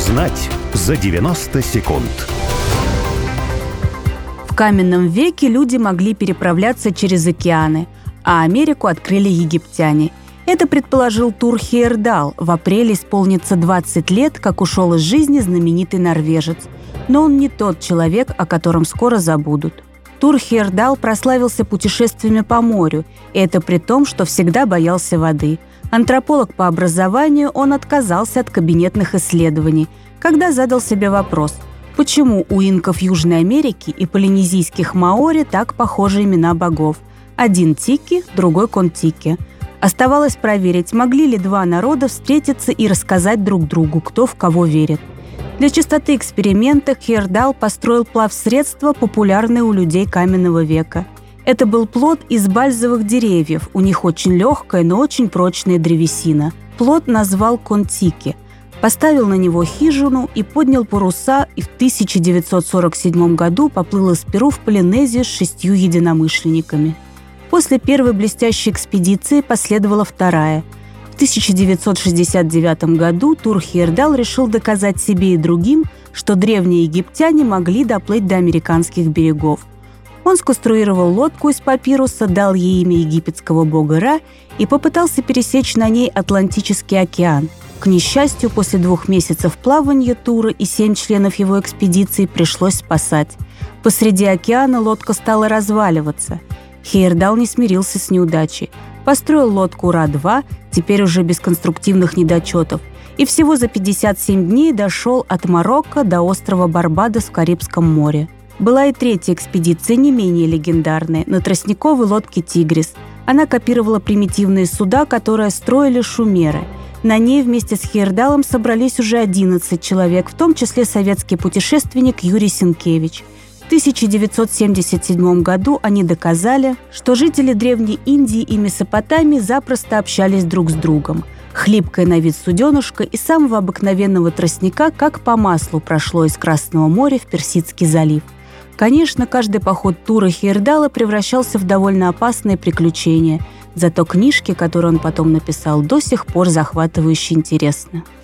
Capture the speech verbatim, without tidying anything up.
Узнать за девяносто секунд. В каменном веке люди могли переправляться через океаны, а Америку открыли египтяне. Это предположил Тур Хейердал. В апреле исполнится двадцать лет, как ушел из жизни знаменитый норвежец. Но он не тот человек, о котором скоро забудут. Тур Хейердал прославился путешествиями по морю, и это при том, что всегда боялся воды. Антрополог по образованию, он отказался от кабинетных исследований, когда задал себе вопрос, почему у инков Южной Америки и полинезийских маори так похожи имена богов. Один Тики, другой Контики. Оставалось проверить, могли ли два народа встретиться и рассказать друг другу, кто в кого верит. Для чистоты эксперимента Хейердал построил плавсредство, популярное у людей каменного века. Это был плот из бальзовых деревьев, у них очень легкая, но очень прочная древесина. Плот назвал Контики. Поставил на него хижину и поднял паруса, и в тысяча девятьсот сорок седьмом году поплыл из Перу в Полинезию с шестью единомышленниками. После первой блестящей экспедиции последовала вторая. В тысяча девятьсот шестьдесят девятом году Тур Хейердал решил доказать себе и другим, что древние египтяне могли доплыть до американских берегов. Он сконструировал лодку из папируса, дал ей имя египетского бога Ра и попытался пересечь на ней Атлантический океан. К несчастью, после двух месяцев плавания Тура и семь членов его экспедиции пришлось спасать. Посреди океана лодка стала разваливаться. Хейердал не смирился с неудачей. Построил лодку Ра-два, теперь уже без конструктивных недочетов, и всего за пятьдесят семь дней дошел от Марокко до острова Барбадос в Карибском море. Была и третья экспедиция, не менее легендарная, на тростниковой лодке «Тигрис». Она копировала примитивные суда, которые строили шумеры. На ней вместе с Хейердалом собрались уже одиннадцать человек, в том числе советский путешественник Юрий Сенкевич. В тысяча девятьсот семьдесят седьмом году они доказали, что жители Древней Индии и Месопотамии запросто общались друг с другом. Хлипкое на вид суденышко из самого обыкновенного тростника как по маслу прошло из Красного моря в Персидский залив. Конечно, каждый поход Тура Хейердала превращался в довольно опасное приключение, зато книжки, которые он потом написал, до сих пор захватывающе интересны.